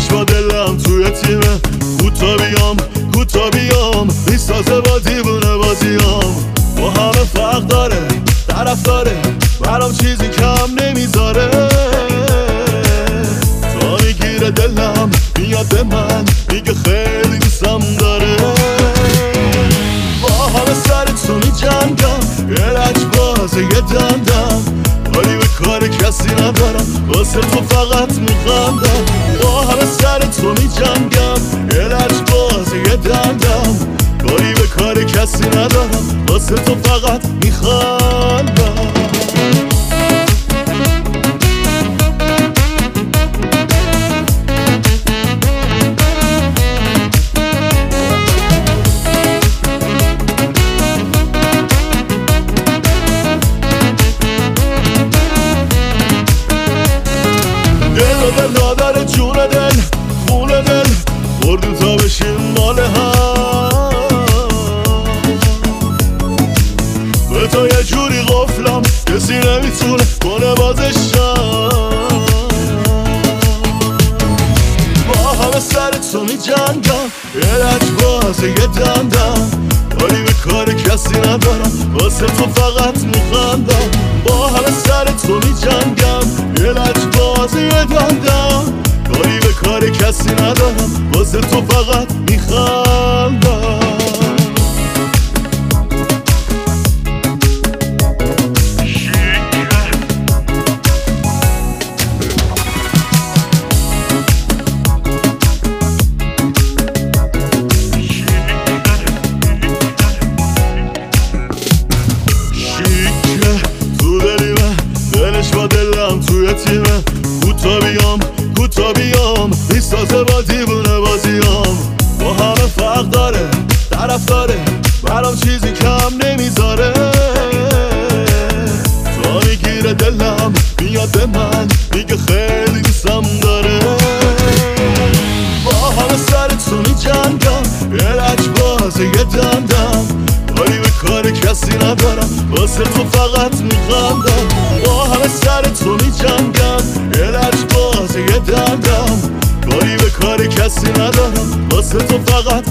با دلم توی تیمه، کوتا بیام میسازه با دیوونه بازیام. با همه فرق داره، طرف داره، برام چیزی کم نمیذاره. تا میگیره دلم میاد به من میگه خیلی دوستم داره. با همه سر تو میجنگم، یه لجبازه یه دندم، ولی به کار کسی ندارم، واسه تو فقط میخندم. با همه سر تو میجنگم، یه لجبازه یه دندم، ولی به کار کسی ندارم، واسه تو فقط میخندم. دل نداره جون دل، خون دل بردیم تا بشیم مال هم. به تو یه جوری قفلم کسی نمیتونه کنه بازشم. با همه سر تو میجنگم، یه لجبازه یه دندم، ولی به کار کسی ندارم، واسه تو فقط میخندم. با همه سر تو میجنگم، یه لجبازه یه دندم، ولی به کار کسی ندارم، واسه تو فقط میخندم. با دلم توی تیمه، کوتا بیام میسازه با دیوونه بازیام. با همه فرق داره، طرف داره، برام چیزی کم نمیذاره. تا میگیره دلم میاد به من میگه خیلی دوستم داره. با همه سر تو میجنگم، یه لجبازه یه دندم، ولی به کار کسی ندارم، واسه تو فقط میخندم. با همه سر تو میجنگم، یه لجبازه یه دندم، ولی به کار کسی ندارم، واسه تو فقط